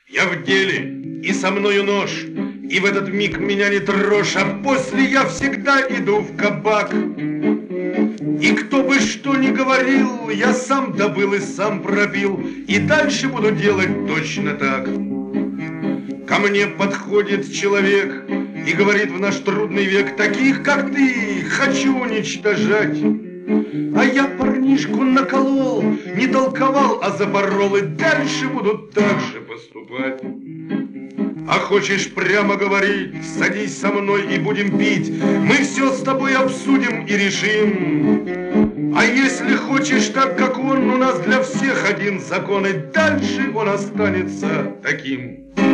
Я в деле, и со мною нож, и в этот миг меня не трожь, а после я всегда иду в кабак. И кто бы что ни говорил, я сам добыл и сам пробил, и дальше буду делать точно так. Ко мне подходит человек и говорит в наш трудный век: таких, как ты, хочу уничтожать. А я парнишку наколол, не толковал, а запорол, и дальше буду так же поступать. А хочешь прямо говорить, садись со мной и будем пить, мы все с тобой обсудим и решим. А если хочешь так, как он, у нас для всех один закон, и дальше он останется таким.